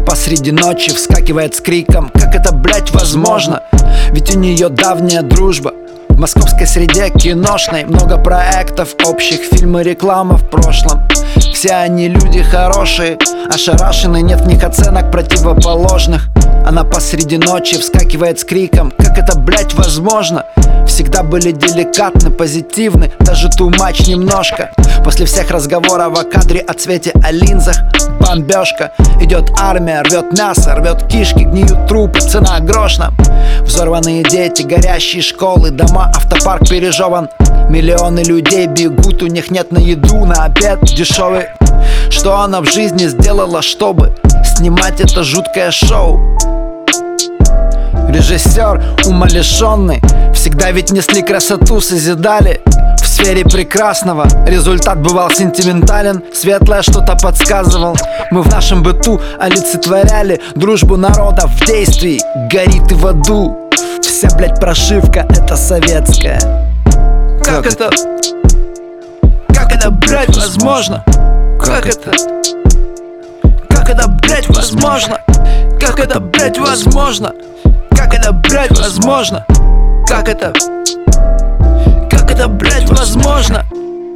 посреди ночи вскакивает с криком: как это, блять, возможно? Ведь у нее давняя дружба в московской среде киношной. Много проектов общих, фильмы, реклама в прошлом. Все они люди хорошие, ошарашены, нет в них оценок противоположных. Она посреди ночи вскакивает с криком: как это, блять, возможно? Всегда были деликатны, позитивны, даже too much немножко. После всех разговоров о кадре, о цвете, о линзах бомбежка. Идет армия, рвет мясо, рвет кишки, гниют трупы, цена грош нам. Взорванные дети, горящие школы, дома, автопарк пережеван. Миллионы людей бегут, у них нет на еду, на обед дешевый. Что она в жизни сделала, чтобы снимать это жуткое шоу? Режиссер умалишенный, всегда ведь несли красоту, созидали в сфере прекрасного. Результат бывал сентиментален, светлое что-то подсказывал. Мы в нашем быту олицетворяли дружбу народа в действии. Горит и в аду вся, блять, прошивка, это советская. Как это? Как это, блять, возможно? Как это? Как это, блять, возможно? Как это, блять, возможно? Как это, блять, возможно? Как это? Как это, блять, возможно?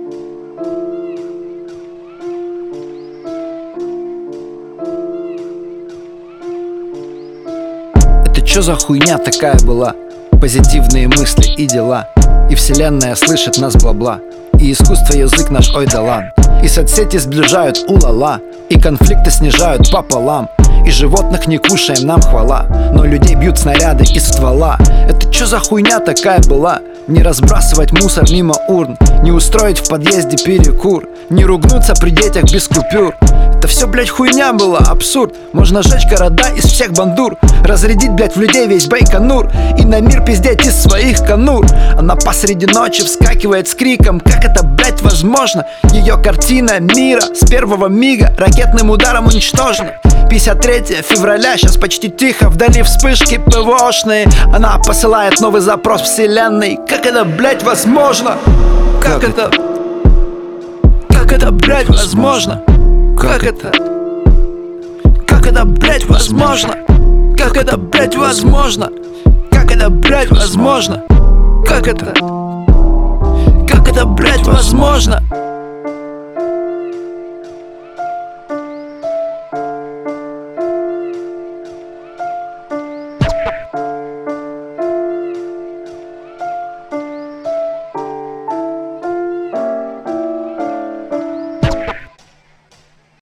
Это чё за хуйня такая была? Позитивные мысли и дела, и вселенная слышит нас бла-бла, и искусство язык наш ой да лан. И соцсети сближают у-ла-ла, и конфликты снижают пополам. И животных не кушаем, нам хвала, но людей бьют снаряды из ствола. Это чё за хуйня такая была? Не разбрасывать мусор мимо урн, не устроить в подъезде перекур, не ругнуться при детях без купюр. Это все, блять, хуйня была, абсурд. Можно сжечь города из всех бандур, разрядить, блять, в людей весь Байконур и на мир пиздеть из своих конур. Она посреди ночи вскакивает с криком: как это, блять, возможно? Ее картина мира с первого мига ракетным ударом уничтожена. 53 февраля, сейчас почти тихо, вдали вспышки ПВОшные. Она посылает новый запрос вселенной: как это, блять, возможно? Как это? Как это, блять, возможно? Как это? Как это, блять, возможно? Как это, блять, возможно? Как это, блять, возможно? Как это? Как это, блять, возможно?